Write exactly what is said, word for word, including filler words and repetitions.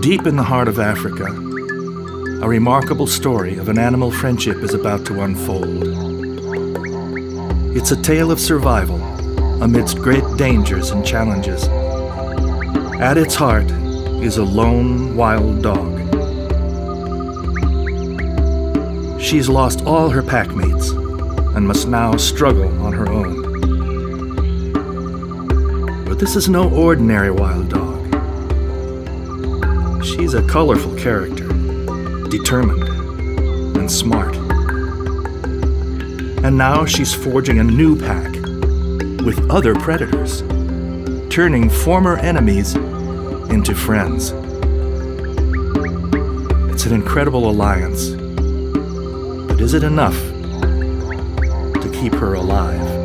Deep in the heart of Africa, a remarkable story of an animal friendship is about to unfold. It's a tale of survival amidst great dangers and challenges. At its heart is a lone wild dog. She's lost all her pack mates and must now struggle on her own. But this is no ordinary wild dog. She's a colorful character, determined and smart. And now she's forging a new pack with other predators, turning former enemies into friends. It's an incredible alliance, but is it enough to keep her alive?